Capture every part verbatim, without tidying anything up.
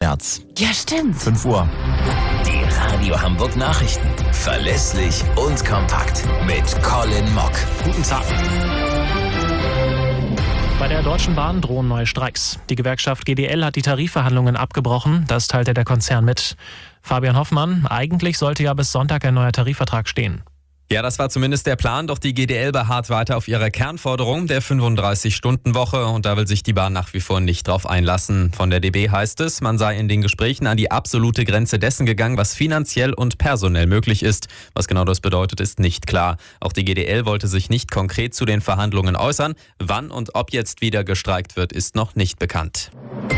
März. Ja, stimmt. fünf Uhr. Die Radio Hamburg Nachrichten. Verlässlich und kompakt. Mit Colin Mock. Guten Tag. Bei der Deutschen Bahn drohen neue Streiks. Die Gewerkschaft G D L hat die Tarifverhandlungen abgebrochen. Das teilte der Konzern mit. Fabian Hoffmann, eigentlich sollte ja bis Sonntag ein neuer Tarifvertrag stehen. Ja, das war zumindest der Plan, doch die G D L beharrt weiter auf ihrer Kernforderung der fünfunddreißig-Stunden-Woche und da will sich die Bahn nach wie vor nicht drauf einlassen. Von der D B heißt es, man sei in den Gesprächen an die absolute Grenze dessen gegangen, was finanziell und personell möglich ist. Was genau das bedeutet, ist nicht klar. Auch die G D L wollte sich nicht konkret zu den Verhandlungen äußern. Wann und ob jetzt wieder gestreikt wird, ist noch nicht bekannt.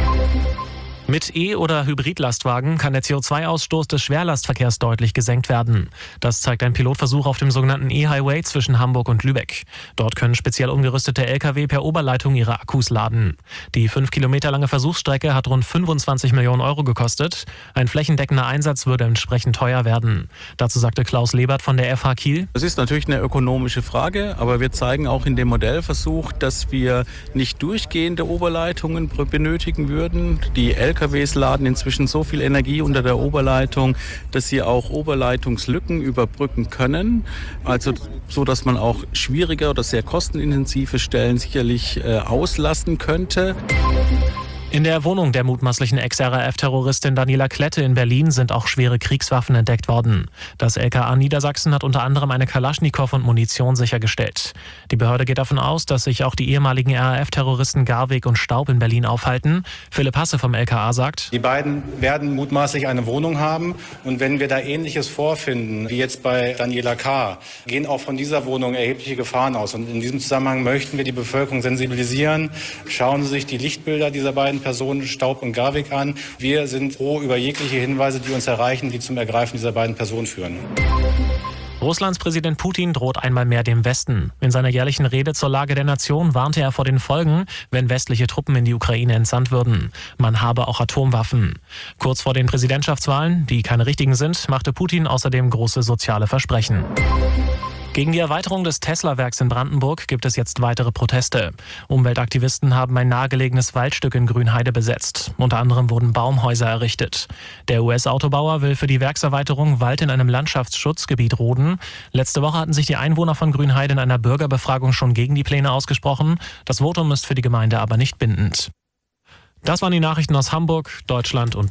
Mit E- oder Hybridlastwagen kann der C O zwei Ausstoß des Schwerlastverkehrs deutlich gesenkt werden. Das zeigt ein Pilotversuch auf dem sogenannten E-Highway zwischen Hamburg und Lübeck. Dort können speziell umgerüstete L K W per Oberleitung ihre Akkus laden. Die fünf Kilometer lange Versuchsstrecke hat rund fünfundzwanzig Millionen Euro gekostet. Ein flächendeckender Einsatz würde entsprechend teuer werden. Dazu sagte Klaus Lebert von der F H Kiel: Das ist natürlich eine ökonomische Frage, aber wir zeigen auch in dem Modellversuch, dass wir nicht durchgehende Oberleitungen benötigen würden. Die L K Ws laden inzwischen so viel Energie unter der Oberleitung, dass sie auch Oberleitungslücken überbrücken können. Also so, dass man auch schwierige oder sehr kostenintensive Stellen sicherlich äh, auslasten könnte. In der Wohnung der mutmaßlichen Ex-R A F-Terroristin Daniela Klette in Berlin sind auch schwere Kriegswaffen entdeckt worden. Das L K A Niedersachsen hat unter anderem eine Kalaschnikow und Munition sichergestellt. Die Behörde geht davon aus, dass sich auch die ehemaligen R A F-Terroristen Garweg und Staub in Berlin aufhalten. Philipp Hasse vom L K A sagt: Die beiden werden mutmaßlich eine Wohnung haben und wenn wir da Ähnliches vorfinden, wie jetzt bei Daniela K., gehen auch von dieser Wohnung erhebliche Gefahren aus. Und in diesem Zusammenhang möchten wir die Bevölkerung sensibilisieren. Schauen Sie sich die Lichtbilder dieser beiden Personen Staub und Garweg an. Wir sind froh über jegliche Hinweise, die uns erreichen, die zum Ergreifen dieser beiden Personen führen. Russlands Präsident Putin droht einmal mehr dem Westen. In seiner jährlichen Rede zur Lage der Nation warnte er vor den Folgen, wenn westliche Truppen in die Ukraine entsandt würden. Man habe auch Atomwaffen. Kurz vor den Präsidentschaftswahlen, die keine richtigen sind, machte Putin außerdem große soziale Versprechen. Gegen die Erweiterung des Tesla-Werks in Brandenburg gibt es jetzt weitere Proteste. Umweltaktivisten haben ein nahegelegenes Waldstück in Grünheide besetzt. Unter anderem wurden Baumhäuser errichtet. Der U S-Autobauer will für die Werkserweiterung Wald in einem Landschaftsschutzgebiet roden. Letzte Woche hatten sich die Einwohner von Grünheide in einer Bürgerbefragung schon gegen die Pläne ausgesprochen. Das Votum ist für die Gemeinde aber nicht bindend. Das waren die Nachrichten aus Hamburg, Deutschland und